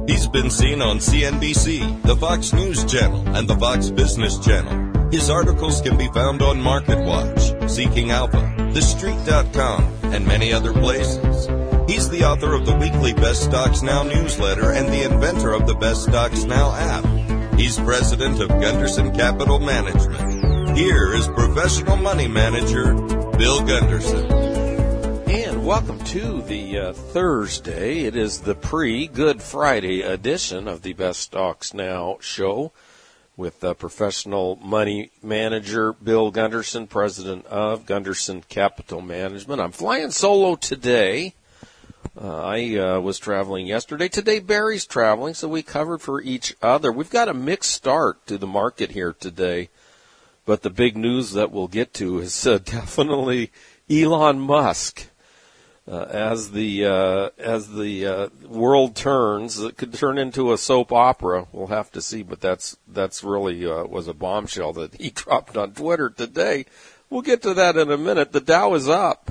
He's been seen on CNBC, the Fox News Channel, and the Fox Business Channel. His articles can be found on MarketWatch, Seeking Alpha, TheStreet.com, and many other places. He's the author of the weekly Best Stocks Now newsletter and the inventor of the Best Stocks Now app. He's president of Gunderson Capital Management. Here is professional money manager, Bill Gunderson. And welcome to the Thursday. It is the pre-Good Friday edition of the Best Stocks Now show with professional money manager Bill Gunderson, president of Gunderson Capital Management. I'm flying solo today. I was traveling yesterday. Today Barry's traveling, so we covered for each other. We've got a mixed start to the market here today, but the big news that we'll get to is definitely Elon Musk. As the world turns, it could turn into a soap opera. We'll have to see, but that's really was a bombshell that he dropped on Twitter today. We'll get to that in a minute. The Dow is up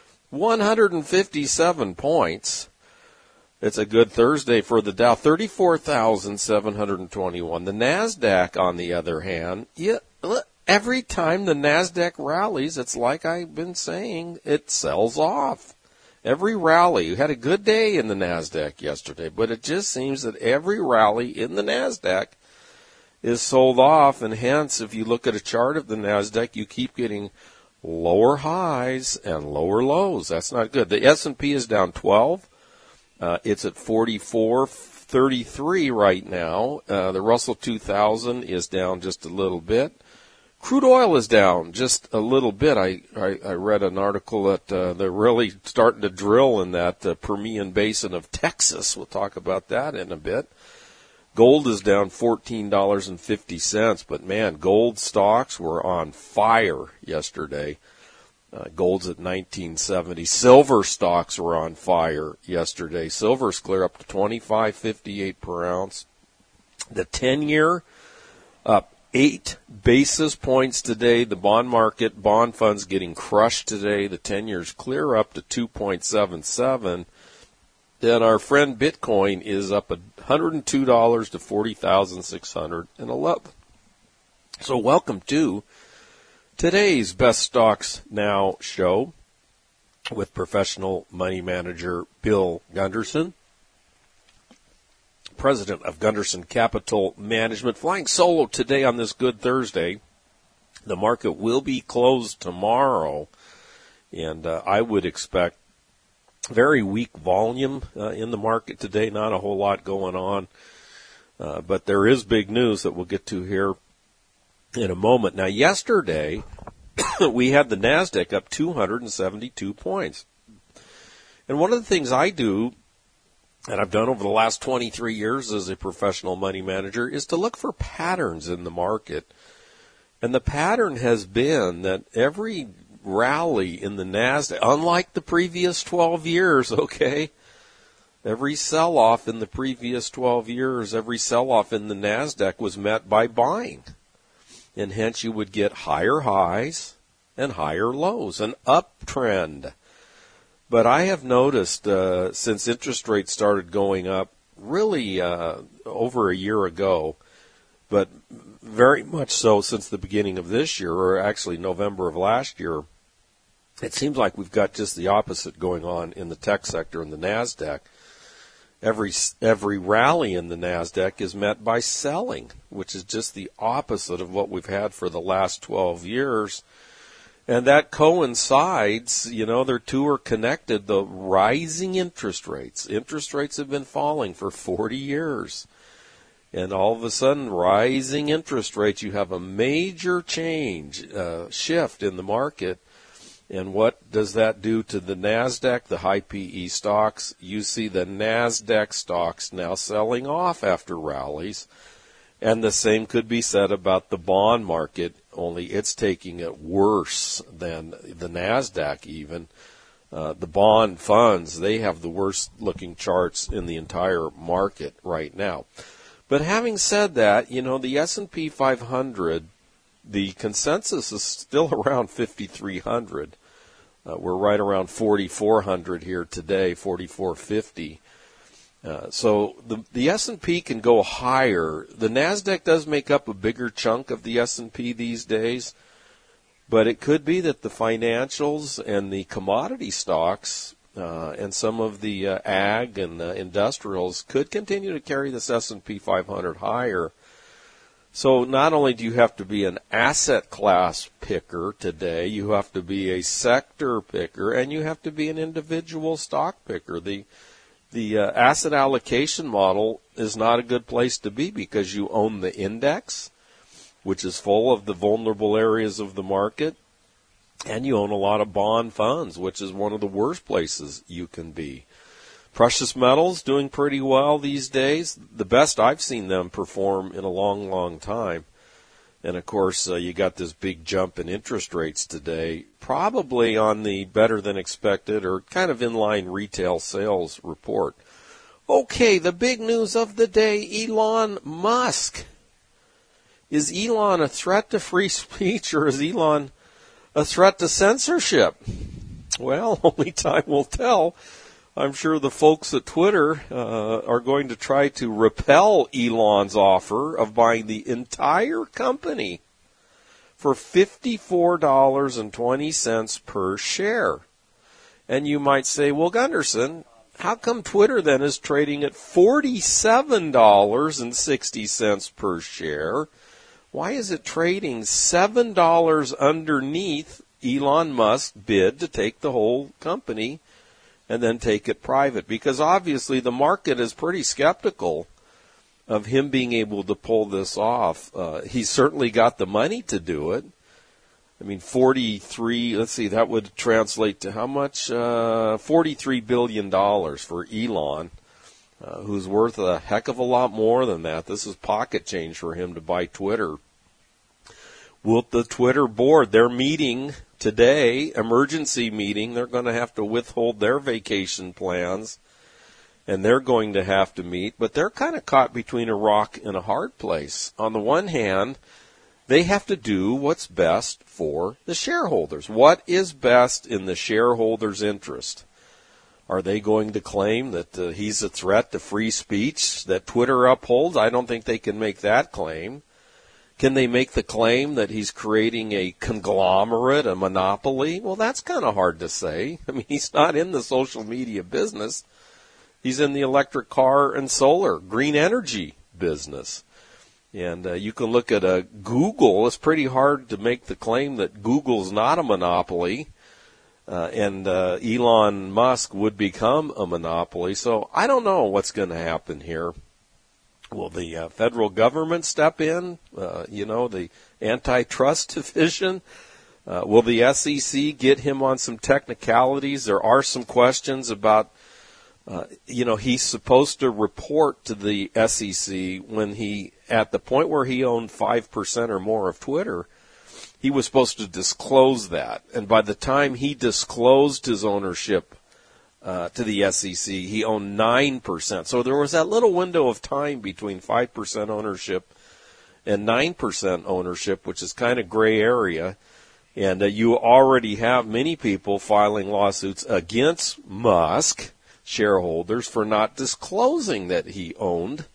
157 points. It's a good Thursday for the Dow, 34,721. The NASDAQ, on the other hand, every time the NASDAQ rallies, it's like I've been saying, it sells off. Every rally, you had a good day in the NASDAQ yesterday, but it just seems that every rally in the NASDAQ is sold off, and hence, if you look at a chart of the NASDAQ, you keep getting lower highs and lower lows. That's not good. The S&P is down 12. It's at 44.33 right now. The Russell 2000 is down just a little bit. Crude oil is down just a little bit. I read an article that they're really starting to drill in that Permian Basin of Texas. We'll talk about that in a bit. Gold is down $14.50, but man, gold stocks were on fire yesterday. Gold's at $19.70. Silver stocks were on fire yesterday. Silver's clear up to $25.58 per ounce. The 10-year up 8 basis points today. The bond market, bond funds getting crushed today. The 10-year's clear up to 2.77. Then our friend Bitcoin is up $102 to 40,611. So welcome to today's Best Stocks Now show with professional money manager Bill Gunderson, president of Gunderson Capital Management, flying solo today on this Good Thursday. The market will be closed tomorrow, and I would expect very weak volume in the market today, not a whole lot going on. But there is big news that we'll get to here in a moment. Now, yesterday, we had the NASDAQ up 272 points. And one of the things I do, and I've done over the last 23 years as a professional money manager, is to look for patterns in the market. And the pattern has been that every rally in the NASDAQ, unlike the previous 12 years, okay, every sell-off in the previous 12 years, every sell-off in the NASDAQ was met by buying. And hence you would get higher highs and higher lows, an uptrend. But I have noticed since interest rates started going up really over a year ago, but very much so since the beginning of this year, or actually November of last year, it seems like we've got just the opposite going on in the tech sector and the NASDAQ. Every rally in the NASDAQ is met by selling, which is just the opposite of what we've had for the last 12 years. And that coincides, the two are connected, the rising interest rates. Interest rates have been falling for 40 years. And all of a sudden, rising interest rates, you have a major change, shift in the market. And what does that do to the NASDAQ, the high PE stocks? You see the NASDAQ stocks now selling off after rallies. And the same could be said about the bond market, only it's taking it worse than the NASDAQ even. The bond funds, they have the worst looking charts in the entire market right now. But having said that, the S&P 500, the consensus is still around 5,300. We're right around 4,400 here today, 4,450. So the S&P can go higher. The NASDAQ does make up a bigger chunk of the S&P these days, but it could be that the financials and the commodity stocks and some of the ag and industrials could continue to carry this S&P 500 higher. So not only do you have to be an asset class picker today, you have to be a sector picker, and you have to be an individual stock picker. The asset allocation model is not a good place to be because you own the index, which is full of the vulnerable areas of the market, and you own a lot of bond funds, which is one of the worst places you can be. Precious metals doing pretty well these days, the best I've seen them perform in a long, long time. And, of course, you got this big jump in interest rates today, probably on the better-than-expected or kind of in-line retail sales report. Okay, the big news of the day, Elon Musk. Is Elon a threat to free speech, or is Elon a threat to censorship? Well, only time will tell. I'm sure the folks at Twitter are going to try to repel Elon's offer of buying the entire company for $54.20 per share. And you might say, well, Gunderson, how come Twitter then is trading at $47.60 per share? Why is it trading $7 underneath Elon Musk's bid to take the whole company and then take it private? Because obviously the market is pretty skeptical of him being able to pull this off. He's certainly got the money to do it. I mean, 43, let's see, that would translate to how much? $43 billion for Elon, who's worth a heck of a lot more than that. This is pocket change for him to buy Twitter. Will the Twitter board, they're meeting today, emergency meeting, they're going to have to withhold their vacation plans, and they're going to have to meet, but they're kind of caught between a rock and a hard place. On the one hand, they have to do what's best for the shareholders. What is best in the shareholders' interest? Are they going to claim that he's a threat to free speech that Twitter upholds? I don't think they can make that claim. Can they make the claim that he's creating a conglomerate, a monopoly? Well, that's kind of hard to say. I mean, he's not in the social media business. He's in the electric car and solar, green energy business. And you can look at Google. It's pretty hard to make the claim that Google's not a monopoly, and Elon Musk would become a monopoly. So I don't know what's going to happen here. Will the federal government step in? The antitrust division? Will the SEC get him on some technicalities? There are some questions about, he's supposed to report to the SEC when he, at the point where he owned 5% or more of Twitter, he was supposed to disclose that. And by the time he disclosed his ownership to the SEC, he owned 9%. So there was that little window of time between 5% ownership and 9% ownership, which is kind of gray area. And you already have many people filing lawsuits against Musk shareholders for not disclosing that he owned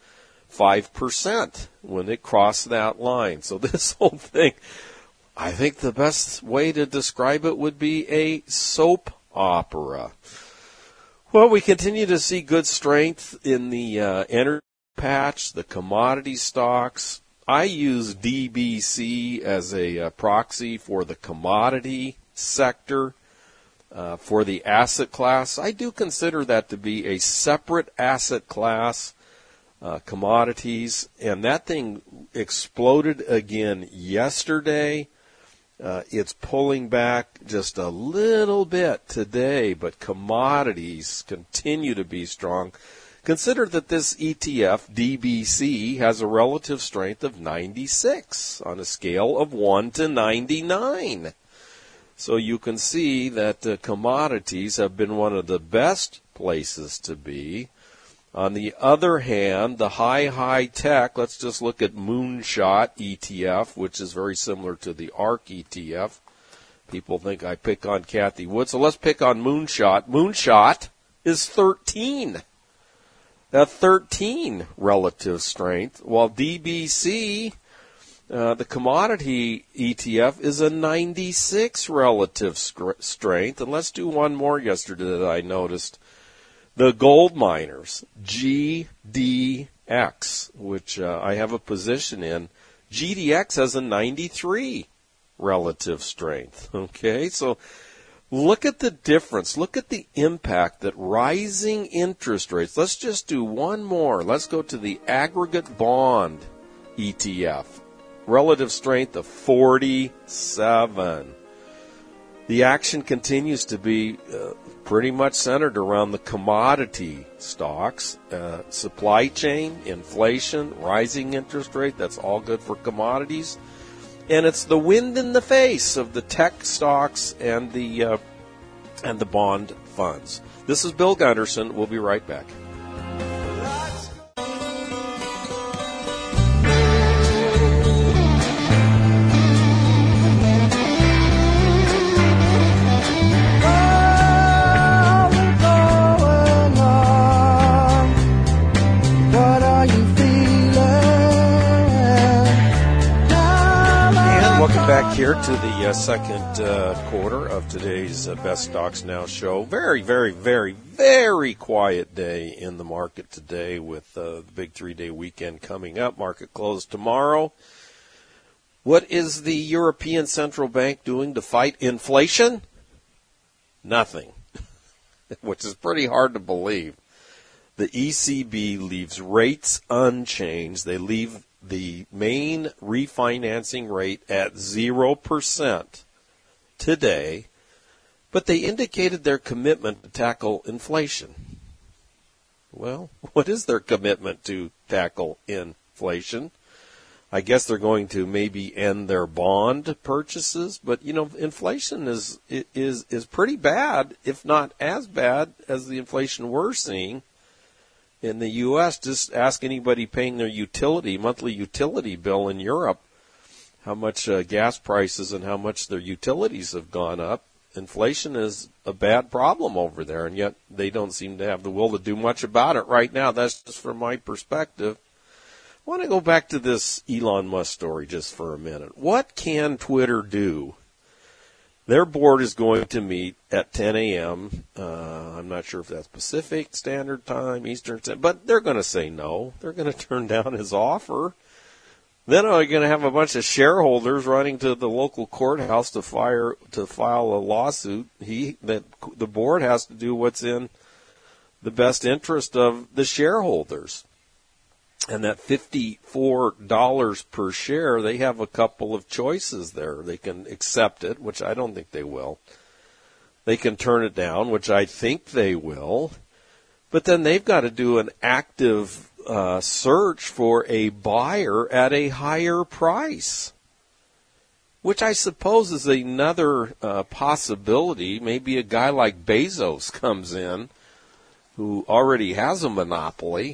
5% when it crossed that line. So this whole thing, I think the best way to describe it would be a soap opera. Well, we continue to see good strength in the energy patch, the commodity stocks. I use DBC as a proxy for the commodity sector, for the asset class. I do consider that to be a separate asset class, commodities, and that thing exploded again yesterday. It's pulling back just a little bit today, but commodities continue to be strong. Consider that this ETF, DBC, has a relative strength of 96 on a scale of 1 to 99. So you can see that commodities have been one of the best places to be. On the other hand, the high tech, let's just look at Moonshot ETF, which is very similar to the ARK ETF. People think I pick on Kathy Wood, so let's pick on Moonshot. Moonshot is 13. a 13 relative strength, while DBC, the commodity ETF, is a 96 relative strength. And let's do one more yesterday that I noticed. The gold miners, GDX, which I have a position in, GDX has a 93 relative strength. Okay, so look at the difference. Look at the impact that rising interest rates. Let's just do one more. Let's go to the aggregate bond ETF. Relative strength of 47. The action continues to be pretty much centered around the commodity stocks, supply chain, inflation, rising interest rate. That's all good for commodities. And it's the wind in the face of the tech stocks and the bond funds. This is Bill Gunderson. We'll be right back. Back here to the second quarter of today's Best Stocks Now show. Very, very, very, very quiet day in the market today with the big 3-day weekend coming up. Market closed tomorrow. What is the European Central Bank doing to fight inflation? Nothing, which is pretty hard to believe. The ECB leaves rates unchanged. They leave the main refinancing rate at 0% today, but they indicated their commitment to tackle inflation. Well, what is their commitment to tackle inflation? I guess they're going to maybe end their bond purchases, but inflation is pretty bad, if not as bad as the inflation we're seeing in the U.S. Just ask anybody paying their monthly utility bill in Europe, how much gas prices and how much their utilities have gone up. Inflation is a bad problem over there, and yet they don't seem to have the will to do much about it right now. That's just from my perspective. I want to go back to this Elon Musk story just for a minute. What can Twitter do? Their board is going to meet at 10 a.m. I'm not sure if that's Pacific Standard Time, Eastern Standard, but they're going to say no. They're going to turn down his offer. Then they're going to have a bunch of shareholders running to the local courthouse to file a lawsuit. The board has to do what's in the best interest of the shareholders. And that $54 per share, they have a couple of choices there. They can accept it, which I don't think they will. They can turn it down, which I think they will. But then they've got to do an active search for a buyer at a higher price, which I suppose is another possibility. Maybe a guy like Bezos comes in, who already has a monopoly,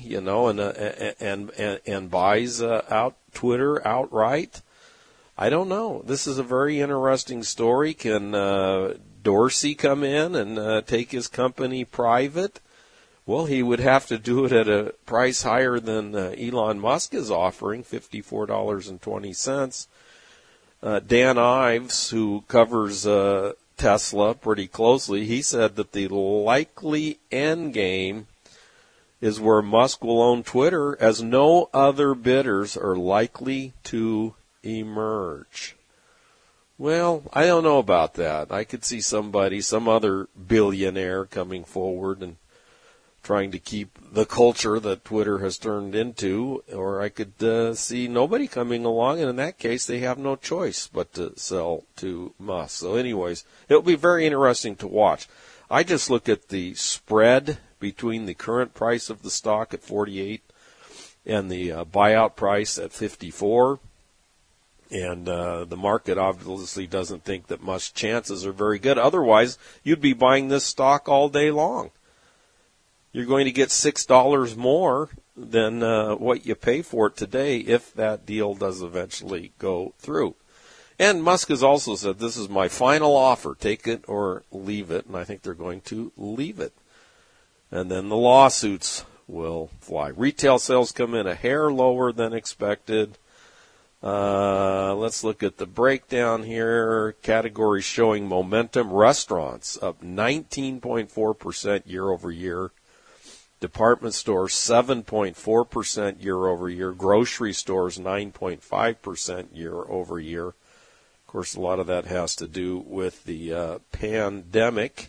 and buys out Twitter outright. I don't know. This is a very interesting story. Can Dorsey come in and take his company private? Well, he would have to do it at a price higher than Elon Musk is offering, $54.20. Dan Ives, who covers Tesla pretty closely, he said that the likely end game is where Musk will own Twitter, as no other bidders are likely to emerge. Well, I don't know about that. I could see some other billionaire coming forward and trying to keep the culture that Twitter has turned into, or I could see nobody coming along, and in that case, they have no choice but to sell to Musk. So anyways, it'll be very interesting to watch. I just look at the spread between the current price of the stock at 48 and the buyout price at 54, and the market obviously doesn't think that Musk's chances are very good. Otherwise, you'd be buying this stock all day long. You're going to get $6 more than what you pay for it today if that deal does eventually go through. And Musk has also said, this is my final offer, take it or leave it, and I think they're going to leave it. And then the lawsuits will fly. Retail sales come in a hair lower than expected. Let's look at the breakdown here. Categories showing momentum. Restaurants up 19.4% year over year. Department stores 7.4% year over year. Grocery stores 9.5% year over year. Of course, a lot of that has to do with the pandemic.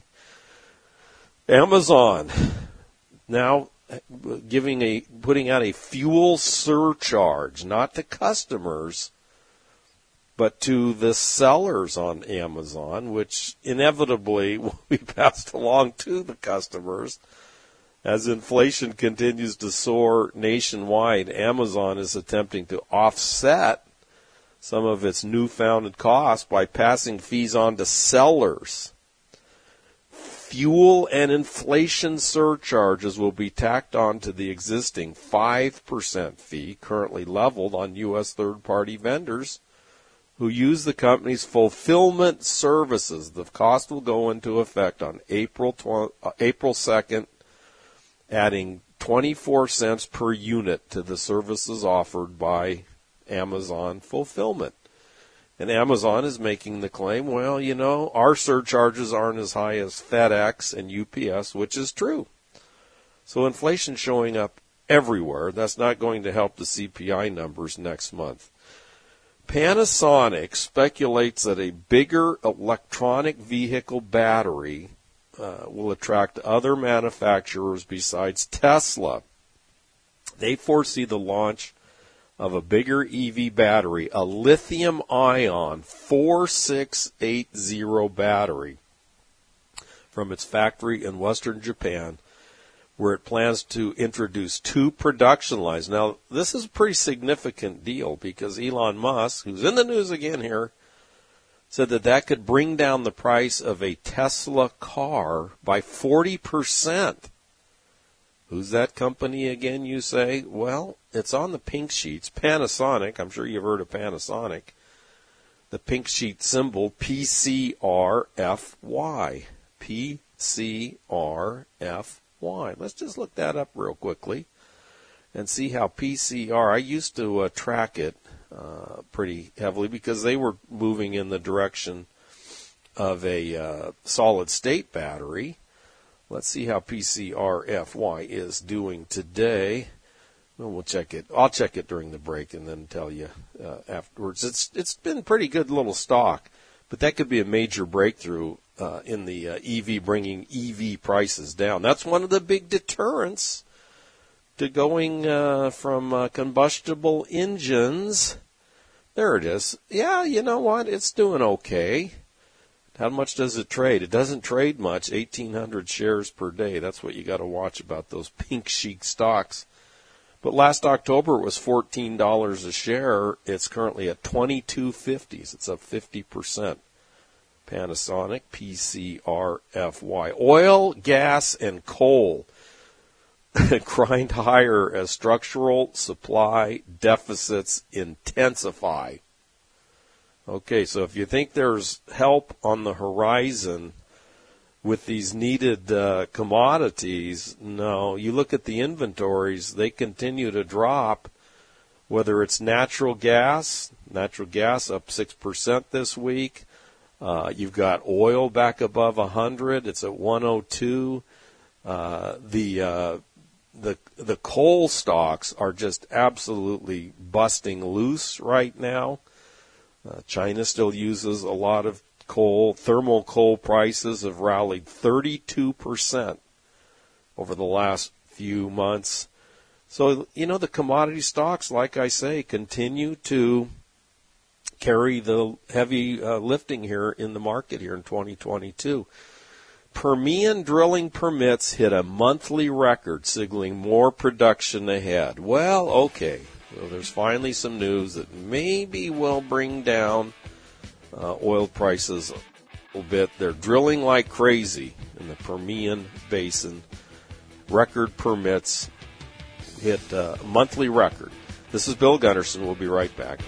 Amazon now putting out a fuel surcharge, not to customers, but to the sellers on Amazon, which inevitably will be passed along to the customers. As inflation continues to soar nationwide, Amazon is attempting to offset some of its newfound costs by passing fees on to sellers. Fuel and inflation surcharges will be tacked on to the existing 5% fee currently leveled on U.S. third-party vendors who use the company's fulfillment services. The cost will go into effect on April 2nd, adding 24 cents per unit to the services offered by Amazon Fulfillment. And Amazon is making the claim, well, you know, our surcharges aren't as high as FedEx and UPS, which is true. So inflation showing up everywhere. That's not going to help the CPI numbers next month. Panasonic speculates that a bigger electronic vehicle battery will attract other manufacturers besides Tesla. They foresee the launch of a bigger EV battery, a lithium-ion 4680 battery from its factory in western Japan, where it plans to introduce 2 production lines. Now, this is a pretty significant deal because Elon Musk, who's in the news again here, said that could bring down the price of a Tesla car by 40%. Who's that company again, you say? Well, it's on the pink sheets. Panasonic. I'm sure you've heard of Panasonic. The pink sheet symbol, PCRFY. PCRFY. Let's just look that up real quickly and see how PCR, I used to track it pretty heavily because they were moving in the direction of a solid-state battery. Let's see how PCRFY is doing today. Well, we'll check it. I'll check it during the break and then tell you afterwards. It's been pretty good little stock, but that could be a major breakthrough in the EV, bringing EV prices down. That's one of the big deterrents to going from combustible engines. There it is. Yeah, you know what? It's doing okay. How much does it trade? It doesn't trade much, 1,800 shares per day. That's what you got to watch about those pink chic stocks. But last October it was $14 a share. It's currently at $22.50. It's up 50%. Panasonic, PCRFY. Oil, gas, and coal grind higher as structural supply deficits intensify. Okay, so if you think there's help on the horizon with these needed commodities, no. You look at the inventories, they continue to drop, whether it's natural gas up 6% this week. You've got oil back above 100. It's at 102. The coal stocks are just absolutely busting loose right now. China still uses a lot of coal. Thermal coal prices have rallied 32% over the last few months. So, you know, the commodity stocks, like I say, continue to carry the heavy lifting here in the market here in 2022. Permian drilling permits hit a monthly record, signaling more production ahead. Well, okay. So there's finally some news that maybe will bring down oil prices a little bit. They're drilling like crazy in the Permian Basin. Record permits hit a monthly record. This is Bill Gunderson. We'll be right back.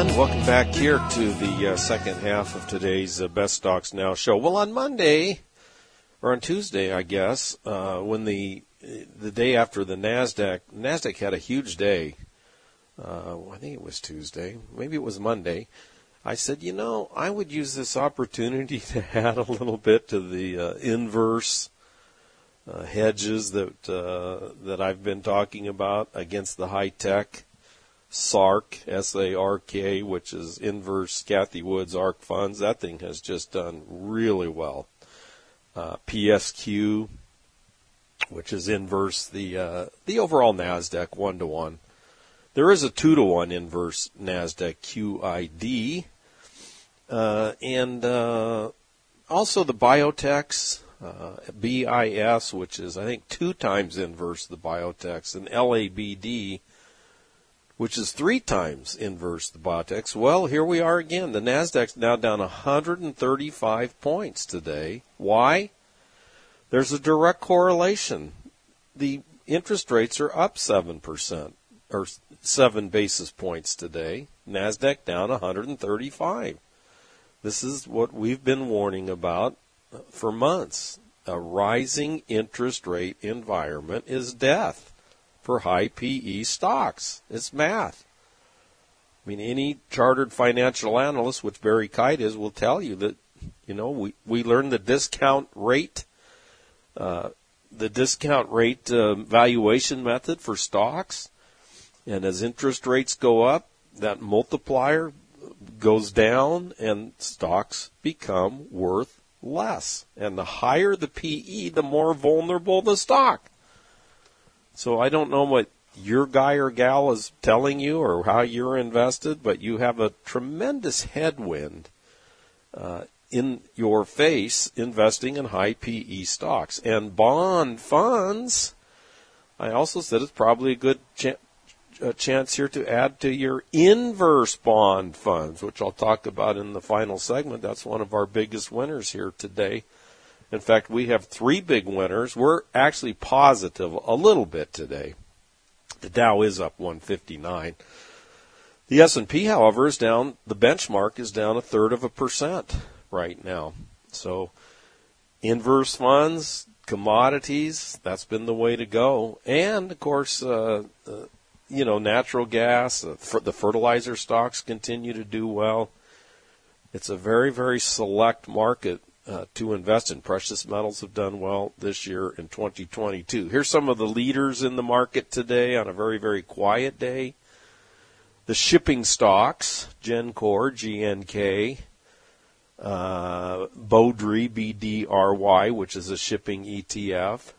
And welcome back here to the second half of today's Best Stocks Now show. Well, on Monday, or on Tuesday, I guess, when the day after the NASDAQ had a huge day. I think it was Tuesday. Maybe it was Monday. I said, I would use this opportunity to add a little bit to the inverse hedges that I've been talking about against the high-tech SARK, S-A-R-K, which is inverse Cathie Wood's ARK funds. That thing has just done really well. PSQ, which is inverse the overall NASDAQ 1-to-1. There is a 2-to-1 inverse NASDAQ QID. And also the biotechs, BIS, which is, I think, 2 times inverse the biotechs, and LABD, which is 3 times inverse the biotechs. Well, here we are again. The NASDAQ's now down 135 points today. Why? There's a direct correlation. The interest rates are up 7%, or 7 basis points today. NASDAQ down 135. This is what we've been warning about for months. A rising interest rate environment is death for high PE stocks. It's math. I mean, any chartered financial analyst, which Barry Kite is, will tell you that, we learned the discount rate valuation method for stocks. And as interest rates go up, that multiplier goes down and stocks become worth less. And the higher the PE, the more vulnerable the stock. So I don't know what your guy or gal is telling you or how you're invested, but you have a tremendous headwind in your face investing in high PE stocks. And bond funds, I also said it's probably a good chance here to add to your inverse bond funds, which I'll talk about in the final segment. That's one of our biggest winners here today. In fact, we have 3 big winners. We're actually positive a little bit today. The Dow is up 159. The S&P, however, is down. The benchmark is down 1/3% right now. So inverse funds, commodities, that's been the way to go. And, of course, natural gas, the fertilizer stocks continue to do well. It's a very, very select market to invest in. Precious metals have done well this year in 2022. Here's some of the leaders in the market today on a very, very quiet day. The shipping stocks, Gencor, GNK, Bodry, BDRY, which is a shipping ETF.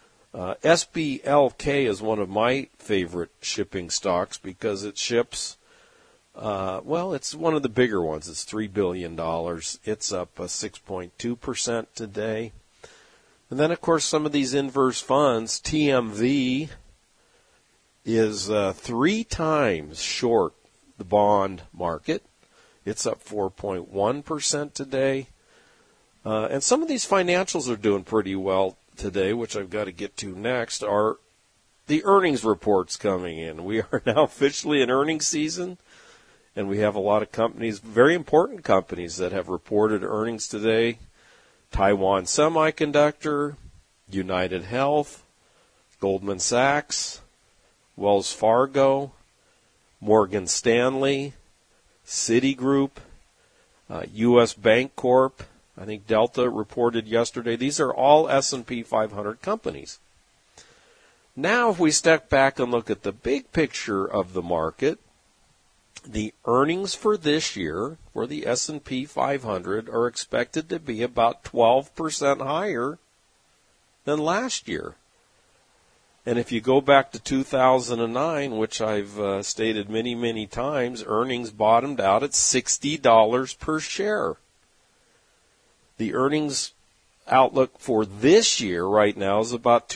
SBLK is one of my favorite shipping stocks because it ships, it's one of the bigger ones. It's $3 billion. It's up 6.2% today. And then, of course, some of these inverse funds, TMV is 3 times short the bond market. It's up 4.1% today. And some of these financials are doing pretty well today, which I've got to get to next, are the earnings reports coming in. We are now officially in earnings season, and we have a lot of companies, very important companies, that have reported earnings today. Taiwan Semiconductor, United Health, Goldman Sachs, Wells Fargo, Morgan Stanley, Citigroup, U.S. Bank Corp. I think Delta reported yesterday. These are all S&P 500 companies. Now, if we step back and look at the big picture of the market, the earnings for this year for the S&P 500 are expected to be about 12% higher than last year. And if you go back to 2009, which I've stated many, many times, earnings bottomed out at $60 per share. The earnings outlook for this year right now is about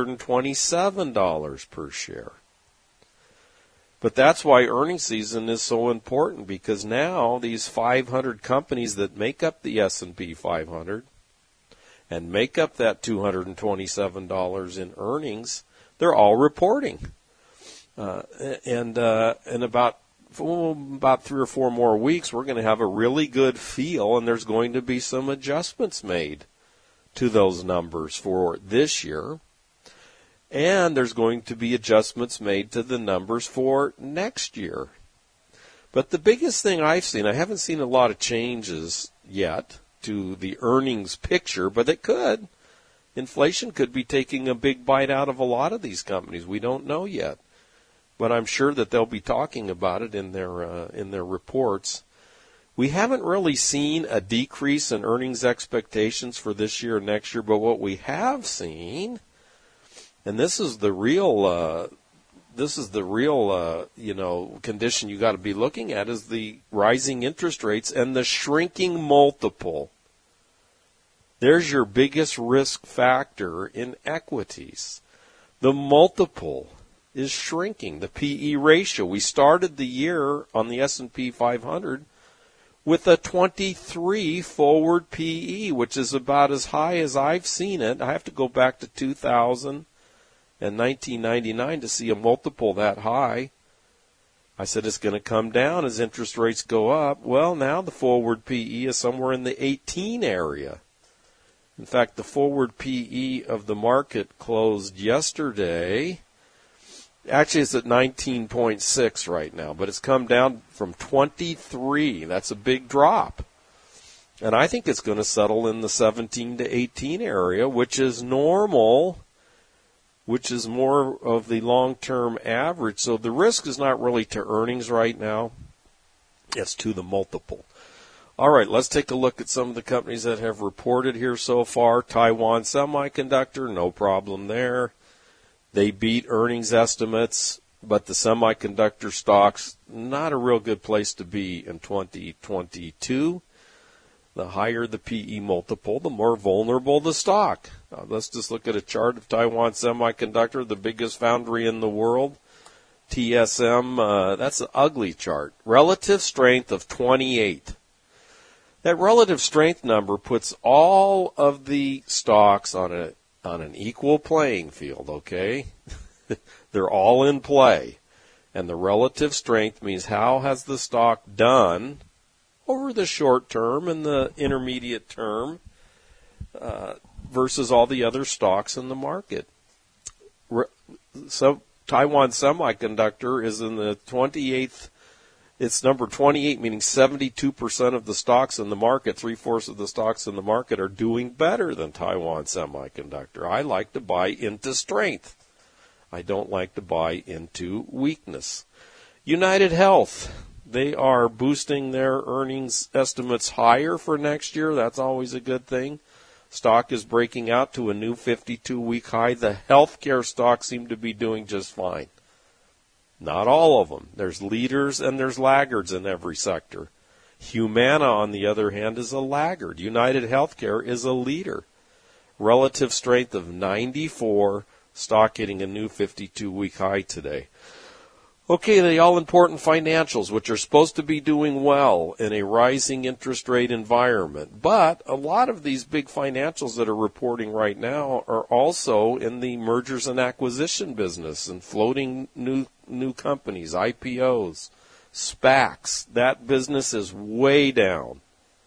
$227 per share. But that's why earnings season is so important, because now these 500 companies that make up the S&P 500 and make up that $227 in earnings, they're all reporting. And about about 3 or 4 more weeks, we're going to have a really good feel, and there's going to be some adjustments made to those numbers for this year. And there's going to be adjustments made to the numbers for next year. But the biggest thing I've seen, I haven't seen a lot of changes yet to the earnings picture, but it could. Inflation could be taking a big bite out of a lot of these companies. We don't know yet. But I'm sure that they'll be talking about it in their reports. We haven't really seen a decrease in earnings expectations for this year and next year, but what we have seen, and this is the real condition you got to be looking at, is the rising interest rates and the shrinking multiple. There's your biggest risk factor in equities. The multiple is shrinking, the PE ratio. We started the year on the S&P 500 with a 23 forward PE, which is about as high as I've seen it. I have to go back to 2000 and 1999 to see a multiple that high. I said it's going to come down as interest rates go up. Well, now the forward PE is somewhere in the 18 area. In fact, the forward PE of the market closed yesterday. Actually, it's at 19.6 right now, but it's come down from 23. That's a big drop. And I think it's going to settle in the 17 to 18 area, which is normal, which is more of the long-term average. So the risk is not really to earnings right now. It's to the multiple. All right, let's take a look at some of the companies that have reported here so far. Taiwan Semiconductor, no problem there. They beat earnings estimates, but the semiconductor stocks, not a real good place to be in 2022. The higher the PE multiple, the more vulnerable the stock. Let's just look at a chart of Taiwan Semiconductor, the biggest foundry in the world. TSM, that's an ugly chart. Relative strength of 28. That relative strength number puts all of the stocks on an equal playing field, okay? They're all in play. And the relative strength means how has the stock done over the short term and the intermediate term versus all the other stocks in the market. So Taiwan Semiconductor is in the 28th. It's number 28, meaning 72% of the stocks in the market, 3/4 of the stocks in the market are doing better than Taiwan Semiconductor. I like to buy into strength. I don't like to buy into weakness. United Health, they are boosting their earnings estimates higher for next year. That's always a good thing. Stock is breaking out to a new 52-week high. The healthcare stocks seem to be doing just fine. Not all of them. There's leaders and there's laggards in every sector. Humana, on the other hand, is a laggard. United Healthcare is a leader. Relative strength of 94, stock hitting a new 52-week high today. Okay, the all-important financials, which are supposed to be doing well in a rising interest rate environment. But a lot of these big financials that are reporting right now are also in the mergers and acquisition business and floating new companies, IPOs, SPACs. That business is way down.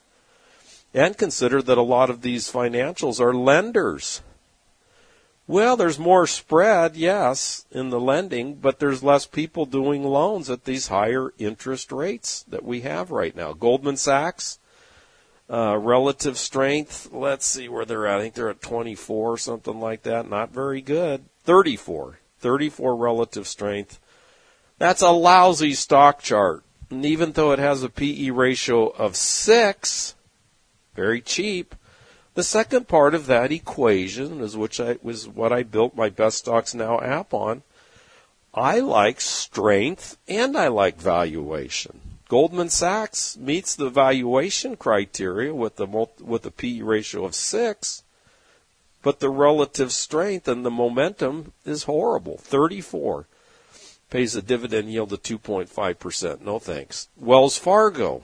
And consider that a lot of these financials are lenders. Well, there's more spread, yes, in the lending, but there's less people doing loans at these higher interest rates that we have right now. Goldman Sachs, relative strength, let's see where they're at. I think they're at 24 or something like that. Not very good. 34 relative strength. That's a lousy stock chart. And even though it has a PE ratio of 6, very cheap, the second part of that equation is what I built my Best Stocks Now app on. I like strength and I like valuation. Goldman Sachs meets the valuation criteria with a PE ratio of 6, but the relative strength and the momentum is horrible. 34 pays a dividend yield of 2.5%. No thanks. Wells Fargo,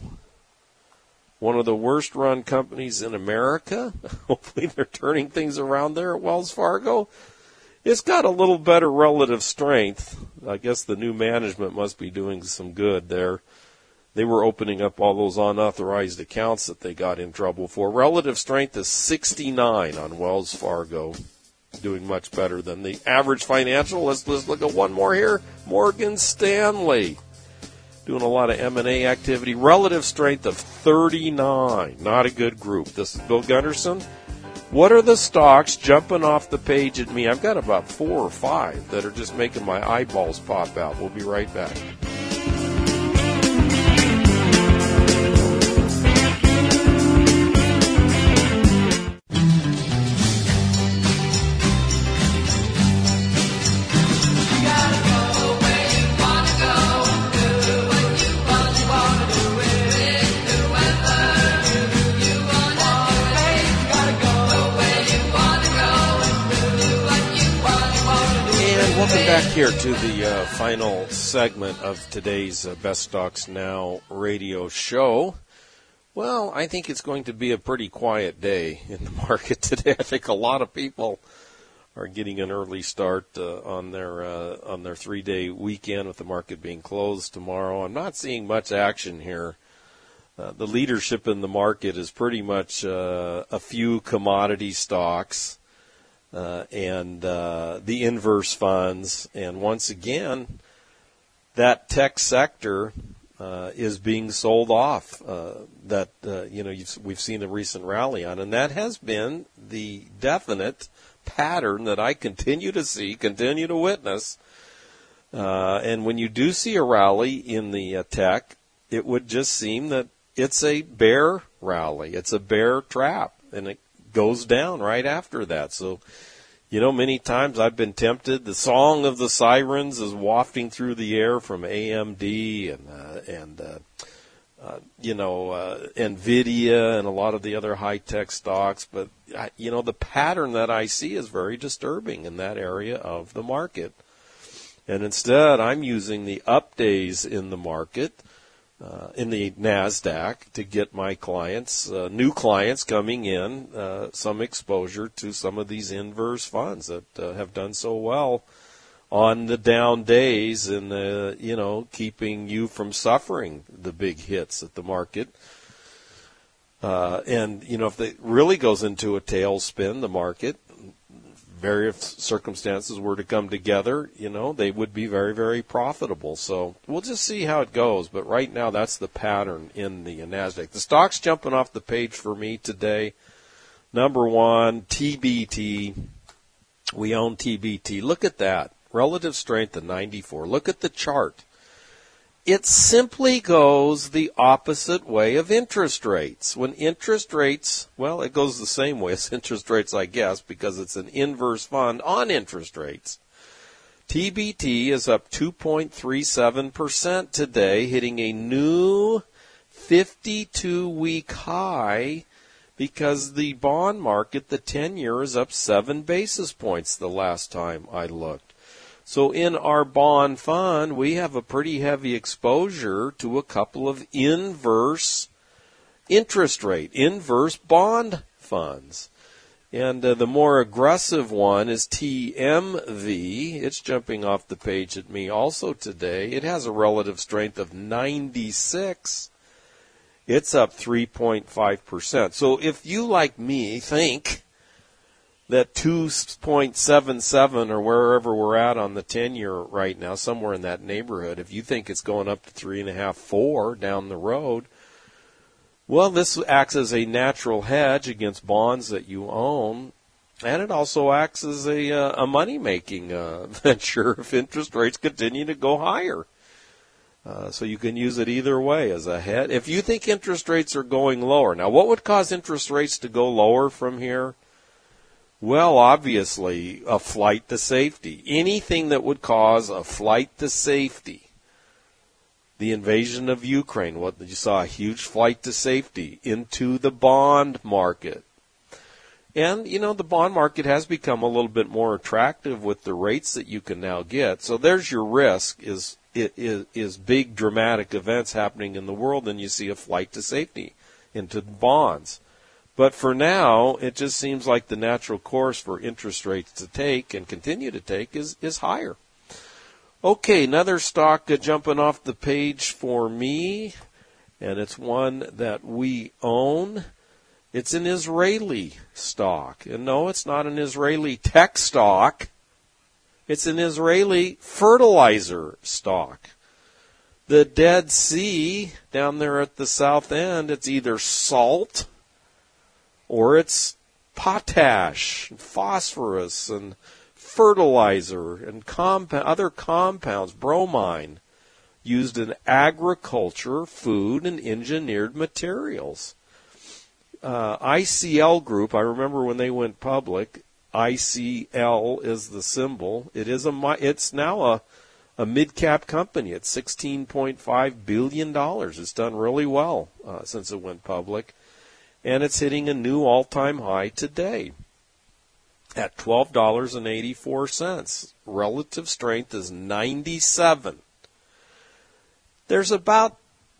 one of the worst run companies in America. Hopefully they're turning things around there at Wells Fargo. It's got a little better relative strength I guess the new management must be doing some good there. They were opening up all those unauthorized accounts that they got in trouble for. Relative strength is 69 on Wells Fargo, doing much better than the average financial. Let's look at one more here. Morgan Stanley, doing a lot of M&A activity. Relative strength of 39. Not a good group. This is Bill Gunderson. What are the stocks jumping off the page at me? I've got about 4 or 5 that are just making my eyeballs pop out. We'll be right back. Welcome back here to the final segment of today's Best Stocks Now radio show. Well, I think it's going to be a pretty quiet day in the market today. I think a lot of people are getting an early start on their 3-day weekend with the market being closed tomorrow. I'm not seeing much action here. The leadership in the market is pretty much a few commodity stocks. And the inverse funds, and once again, that tech sector is being sold off. We've seen a recent rally on, and that has been the definite pattern that I continue to see, continue to witness. And when you do see a rally in the tech, it would just seem that it's a bear rally, it's a bear trap, and it goes down right after that. So, many times I've been tempted. The song of the sirens is wafting through the air from AMD and NVIDIA and a lot of the other high-tech stocks. But, the pattern that I see is very disturbing in that area of the market. And instead, I'm using the up days in the market, in the NASDAQ, to get my clients, new clients coming in, some exposure to some of these inverse funds that have done so well on the down days and, keeping you from suffering the big hits at the market. If it really goes into a tailspin, the market, various circumstances were to come together, they would be very, very profitable. So we'll just see how it goes. But right now, that's the pattern in the NASDAQ. The stocks jumping off the page for me today. Number one, TBT. We own TBT. Look at that. Relative strength of 94. Look at the chart. It simply goes the opposite way of interest rates. When interest rates, it goes the same way as interest rates, I guess, because it's an inverse fund on interest rates. TBT is up 2.37% today, hitting a new 52-week high because the bond market, the 10-year, is up 7 basis points the last time I looked. So in our bond fund, we have a pretty heavy exposure to a couple of inverse interest rate, inverse bond funds. And the more aggressive one is TMV. It's jumping off the page at me also today. It has a relative strength of 96. It's up 3.5%. So if you, like me, think that 2.77 or wherever we're at on the 10-year right now, somewhere in that neighborhood, if you think it's going up to 3.5, 4 down the road, well, this acts as a natural hedge against bonds that you own, and it also acts as a money-making venture if interest rates continue to go higher. So you can use it either way as a hedge. If you think interest rates are going lower, now what would cause interest rates to go lower from here? Well, obviously, a flight to safety. Anything that would cause a flight to safety. The invasion of Ukraine, you saw a huge flight to safety into the bond market. And, the bond market has become a little bit more attractive with the rates that you can now get. So there's your risk, is big dramatic events happening in the world, and you see a flight to safety into bonds. But for now, it just seems like the natural course for interest rates to take and continue to take is higher. Okay, another stock jumping off the page for me, and it's one that we own. It's an Israeli stock. And no, it's not an Israeli tech stock. It's an Israeli fertilizer stock. The Dead Sea, down there at the south end, it's either salt or it's potash, and phosphorus, and fertilizer, and other compounds, bromine, used in agriculture, food, and engineered materials. ICL Group, I remember when they went public, ICL is the symbol. It's now a mid-cap company. It's $16.5 billion. It's done really well since it went public. And it's hitting a new all-time high today at $12.84. Relative strength is 97. There's about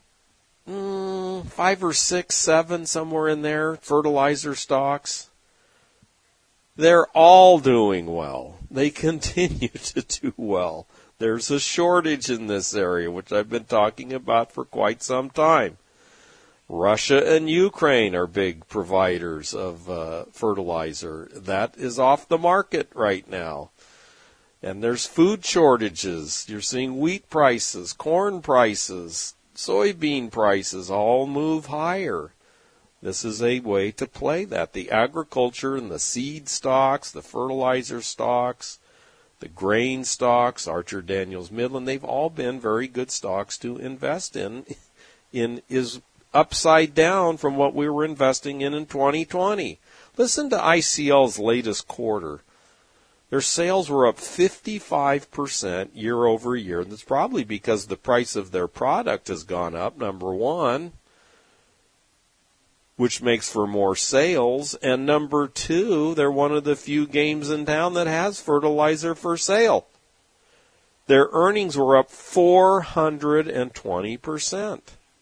5 or 6, 7, somewhere in there, fertilizer stocks. They're all doing well. They continue to do well. There's a shortage in this area, which I've been talking about for quite some time. Russia and Ukraine are big providers of fertilizer. That is off the market right now. And there's food shortages. You're seeing wheat prices, corn prices, soybean prices all move higher. This is a way to play that. The agriculture and the seed stocks, the fertilizer stocks, the grain stocks, Archer Daniels Midland, they've all been very good stocks to invest in is upside down from what we were investing in 2020. Listen to ICL's latest quarter. Their sales were up 55% year over year. And it's probably because the price of their product has gone up, number one, which makes for more sales. And number two, they're one of the few games in town that has fertilizer for sale. Their earnings were up 420%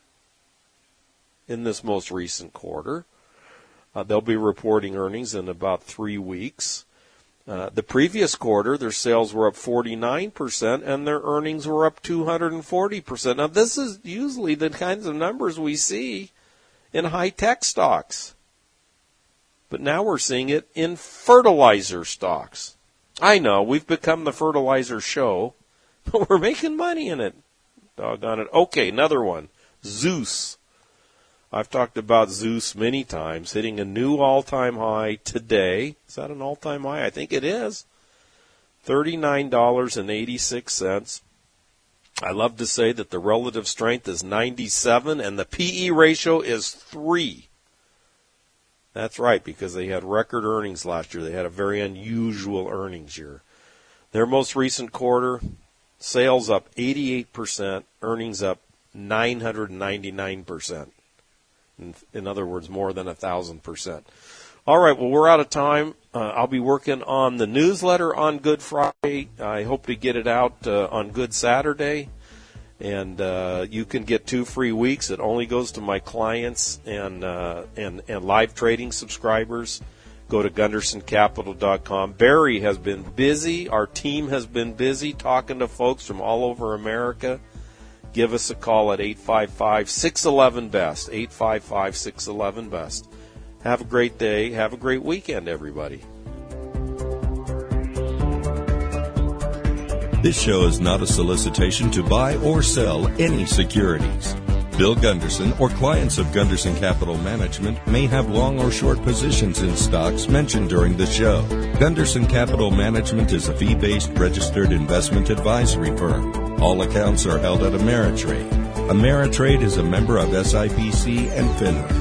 in this most recent quarter. They'll be reporting earnings in about 3 weeks. The previous quarter, their sales were up 49%, and their earnings were up 240%. Now, this is usually the kinds of numbers we see in high-tech stocks. But now we're seeing it in fertilizer stocks. I know, we've become the fertilizer show, but we're making money in it. Doggone it. Okay, another one. Zeus. I've talked about Zeus many times, hitting a new all-time high today. Is that an all-time high? I think it is. $39.86. I love to say that the relative strength is 97 and the PE ratio is 3. That's right, because they had record earnings last year. They had a very unusual earnings year. Their most recent quarter, sales up 88%, earnings up 999%. In other words, more than 1,000%. All right, well, we're out of time. I'll be working on the newsletter on Good Friday. I hope to get it out on Good Saturday. And you can get 2 free weeks. It only goes to my clients and live trading subscribers. Go to GundersonCapital.com. Barry has been busy. Our team has been busy talking to folks from all over America. Give us a call at 855-611-BEST, 855-611-BEST. Have a great day. Have a great weekend, everybody. This show is not a solicitation to buy or sell any securities. Bill Gunderson or clients of Gunderson Capital Management may have long or short positions in stocks mentioned during the show. Gunderson Capital Management is a fee-based registered investment advisory firm. All accounts are held at Ameritrade. Ameritrade is a member of SIPC and FINRA.